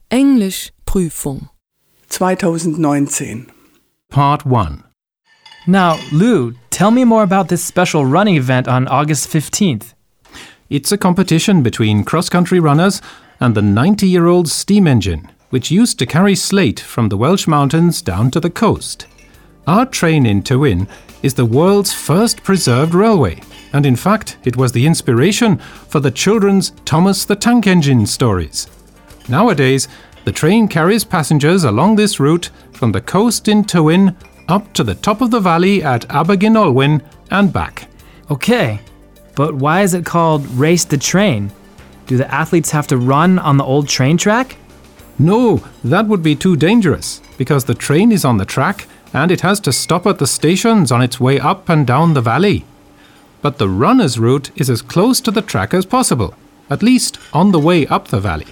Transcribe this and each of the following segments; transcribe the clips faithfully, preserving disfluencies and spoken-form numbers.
Englischprüfung twenty nineteen. Part one. Now, Lou, tell me more about this special running event on August fifteenth. It's a competition between cross-country runners and the ninety-year-old steam engine, which used to carry slate from the Welsh mountains down to the coast. Our train in Tywyn is the world's first preserved railway, and in fact, it was the inspiration for the children's Thomas the Tank Engine stories. Nowadays, the train carries passengers along this route from the coast in Tywyn up to the top of the valley at Abergyn-Olwyn and back. Okay, but why is it called Race the Train? Do the athletes have to run on the old train track? No, that would be too dangerous, because the train is on the track and it has to stop at the stations on its way up and down the valley. But the runner's route is as close to the track as possible, at least on the way up the valley.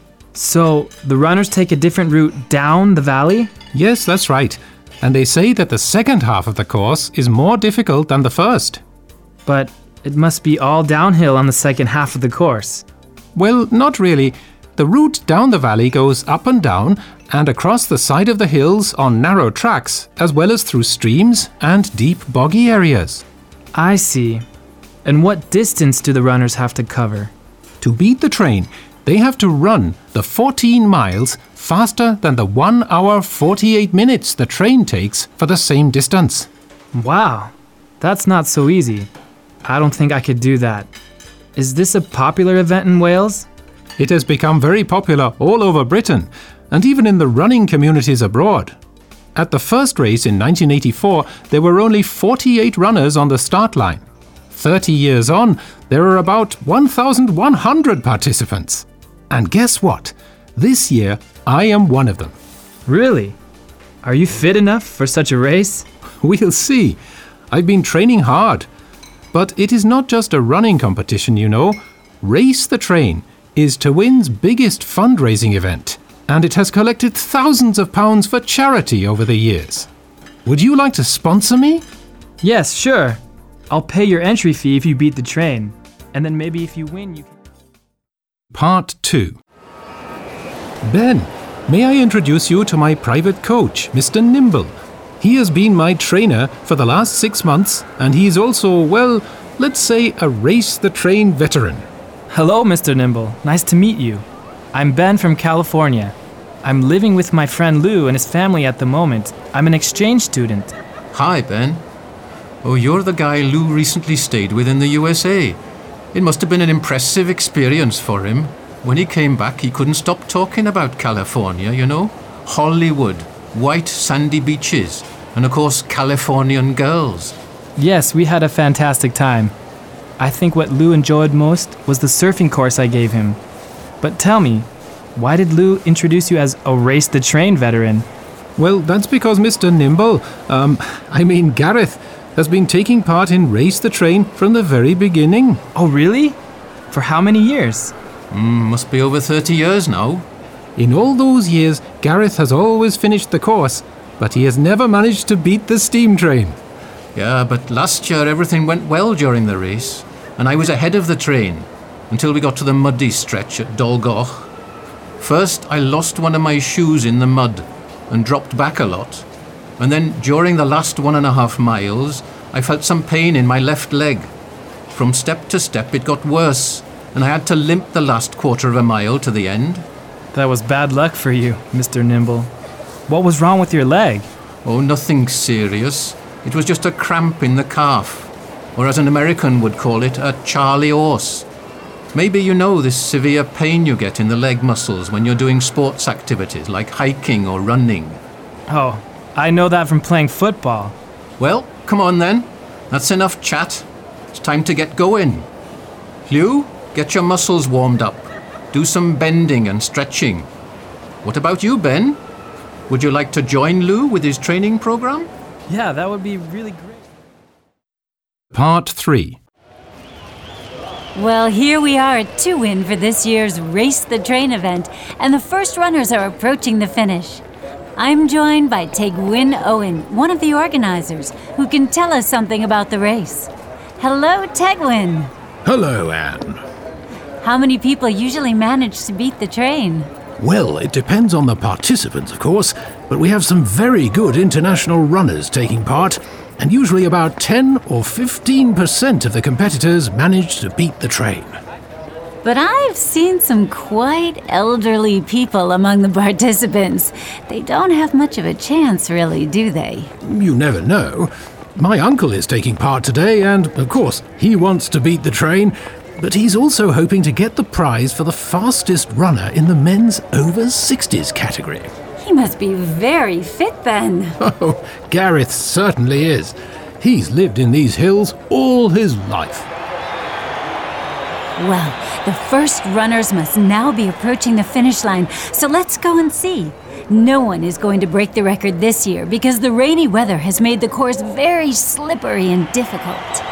So, the runners take a different route down the valley? Yes, that's right. And they say that the second half of the course is more difficult than the first. But it must be all downhill on the second half of the course. Well, not really. The route down the valley goes up and down and across the side of the hills on narrow tracks, as well as through streams and deep boggy areas. I see. And what distance do the runners have to cover? To beat the train, they have to run the fourteen miles faster than the one hour forty-eight minutes the train takes for the same distance. Wow, that's not so easy. I don't think I could do that. Is this a popular event in Wales? It has become very popular all over Britain, and even in the running communities abroad. At the first race in nineteen eighty-four, there were only forty-eight runners on the start line. thirty years on, there are about one thousand one hundred participants. And guess what? This year, I am one of them. Really? Are you fit enough for such a race? We'll see. I've been training hard. But it is not just a running competition, you know. Race the Train is Tywyn's biggest fundraising event, and it has collected thousands of pounds for charity over the years. Would you like to sponsor me? Yes, sure. I'll pay your entry fee if you beat the train. And then maybe if you win, you can... Part two. Ben, may I introduce you to my private coach, Mister Nimble? He has been my trainer for the last six months, and he is also, well, let's say a Race the Train veteran. Hello, Mister Nimble. Nice to meet you. I'm Ben from California. I'm living with my friend Lou and his family at the moment. I'm an exchange student. Hi, Ben. Oh, you're the guy Lou recently stayed with in the U S A. It must have been an impressive experience for him. When he came back, he couldn't stop talking about California, you know? Hollywood, white sandy beaches, and of course, Californian girls. Yes, we had a fantastic time. I think what Lou enjoyed most was the surfing course I gave him. But tell me, why did Lou introduce you as a Race the Train veteran? Well, that's because Mister Nimble, um, I mean Gareth, has been taking part in Race the Train from the very beginning. Oh, really? For how many years? Mm, must be over thirty years now. In all those years, Gareth has always finished the course, but he has never managed to beat the steam train. Yeah, but last year everything went well during the race, and I was ahead of the train until we got to the muddy stretch at Dolgoch. First, I lost one of my shoes in the mud and dropped back a lot. And then during the last one and a half miles, I felt some pain in my left leg. From step to step, it got worse, and I had to limp the last quarter of a mile to the end. That was bad luck for you, Mister Nimble. What was wrong with your leg? Oh, nothing serious. It was just a cramp in the calf, or as an American would call it, a Charlie horse. Maybe you know this severe pain you get in the leg muscles when you're doing sports activities like hiking or running. Oh, I know that from playing football. Well, come on then. That's enough chat. It's time to get going. Lou, get your muscles warmed up. Do some bending and stretching. What about you, Ben? Would you like to join Lou with his training program? Yeah, that would be really great. Part three. Well, here we are at Tywyn for this year's Race the Train event, and the first runners are approaching the finish. I'm joined by Tegwyn Owen, one of the organizers, who can tell us something about the race. Hello, Tegwyn. Hello, Anne. How many people usually manage to beat the train? Well, it depends on the participants, of course, but we have some very good international runners taking part, and usually about ten or fifteen percent of the competitors manage to beat the train. But I've seen some quite elderly people among the participants. They don't have much of a chance, really, do they? You never know. My uncle is taking part today, and, of course, he wants to beat the train, but he's also hoping to get the prize for the fastest runner in the men's over sixties category. He must be very fit then. Oh, Gareth certainly is. He's lived in these hills all his life. Well, the first runners must now be approaching the finish line, so let's go and see. No one is going to break the record this year because the rainy weather has made the course very slippery and difficult.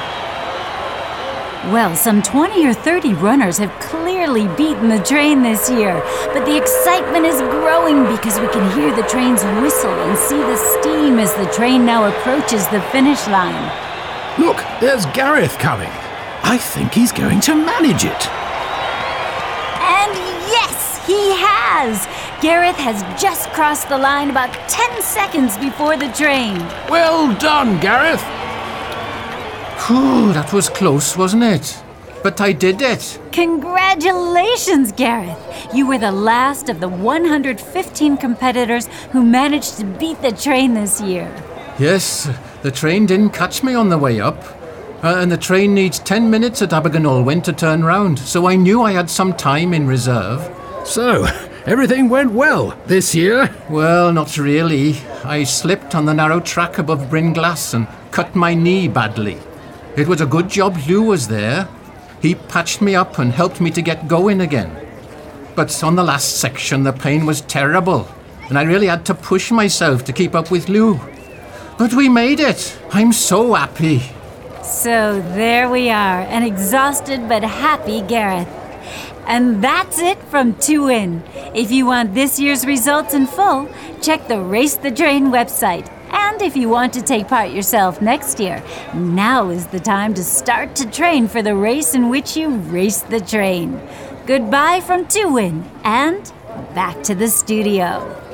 Well, some twenty or thirty runners have clearly beaten the train this year, but the excitement is growing because we can hear the train's whistle and see the steam as the train now approaches the finish line. Look, there's Gareth coming. I think he's going to manage it. And yes, he has! Gareth has just crossed the line about ten seconds before the train. Well done, Gareth. Whew, that was close, wasn't it? But I did it. Congratulations, Gareth! You were the last of the one hundred fifteen competitors who managed to beat the train this year. Yes, the train didn't catch me on the way up. Uh, and the train needs ten minutes at Abergynolwyn to turn round, so I knew I had some time in reserve. So, everything went well this year? Well, not really. I slipped on the narrow track above Bryn Glas and cut my knee badly. It was a good job Lou was there. He patched me up and helped me to get going again. But on the last section, the pain was terrible, and I really had to push myself to keep up with Lou. But we made it. I'm so happy. So there we are, an exhausted but happy Gareth. And that's it from Two Win. If you want this year's results in full, check the Race the Train website. And if you want to take part yourself next year, now is the time to start to train for the race in which you race the train. Goodbye from Two Win, and back to the studio.